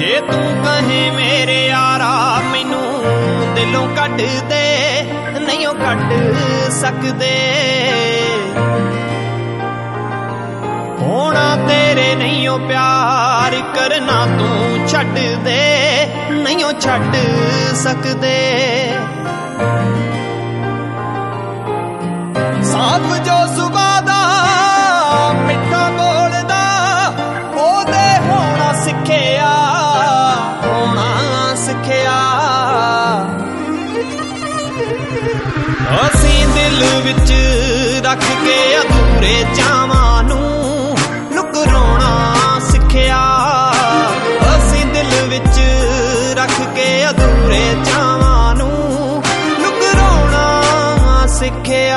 जे तू कहे मेरे यारा मैनू दिलों कट दे, नहीं कट सकदे। होना तेरे नहीं प्यार, करना तू छड्ड दे, नहीं छड्ड सकदे। साफ जो सुबह दा मिठा बोलदा, ओदे होना सिखिया, होना सिखिया। असीं दिल विच रख के अधूरे चावां नूं लुक रोना सिखिया। असीं दिल विच रख के अधूरे चावां नूं लुक रोना सिखिया।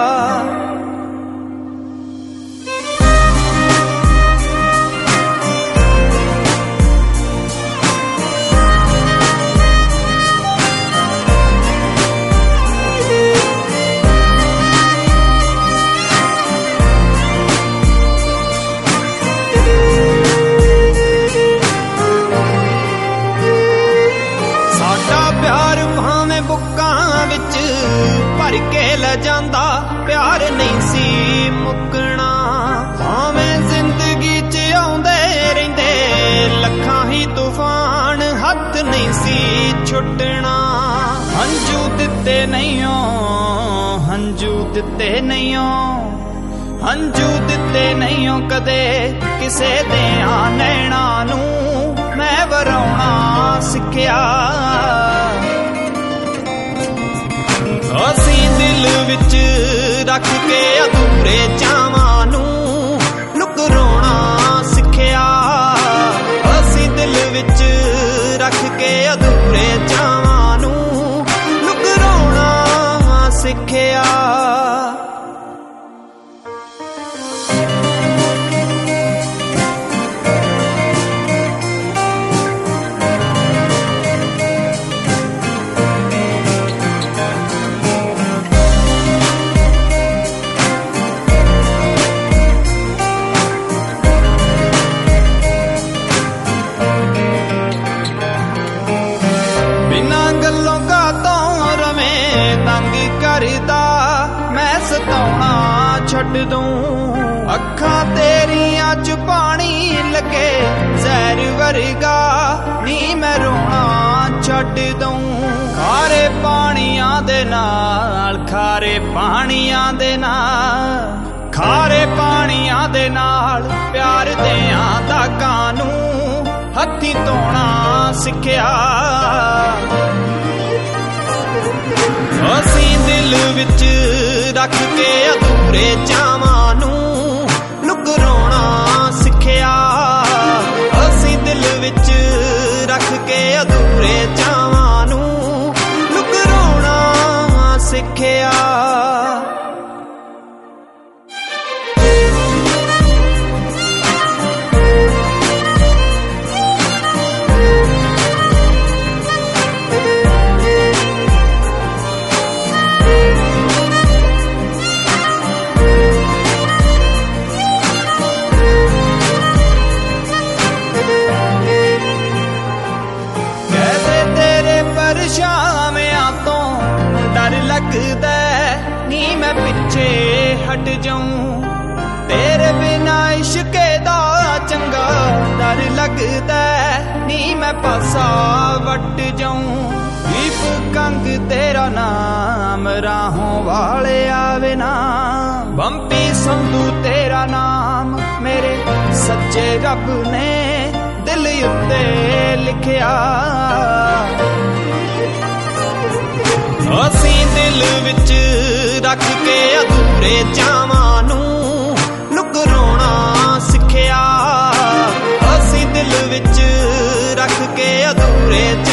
प्यार भावें बुक्कां विच भर के ले जांदा, प्यार नहीं सी मुकना। भावें जिंदगी च आउंदे रहिंदे लखां ही तूफान, हथ नहीं सी छुटना। हंजू दिते नहीं हो, हंजू दिते नहीं हो, हंजू दिते नहीं हो कदे किसे देआं नैणा नूं मैं वराउणा सिखिया। असीं दिल विच रख के अधूरे चावां नूं लुक रोना सिखिया। असीं दिल विच रख के अधूरे चावां नूं लुक रोना सिखिया। मैं सताउणा छड्ड दूं, अखां तेरियां च पानी लगे जहर वर्गा, नी मैं रोना छड्ड दूं। खारे पानियां दे नाल, खारे पानियां दे नाल, खारे पानियां दे नाल प्यार देआं दागां नूं हत्थीं धोणा सिखिया। असीं दिल विच रख के अधूरे चावां नूं लुक रोना सिखिया। असीं दिल विच रख के अधूरे चावां नूं लुक रोना सिखिया। शामियां तो डर लगदा, नी मैं पिछे हट जाऊं। तेरे बिना इश्के दा चंगा डर लगदा, नी मैं पासा वट जाऊं। दीप कंग तेरा नाम राहों वाले आवे ना, बंपी संधू तेरा नाम मेरे सच्चे रब ने दिल उत्ते लिखिया। असीं दिल विच रख के अधूरे चावां नूं लुक रोना सिखिया। असीं दिल विच रख के अधूरे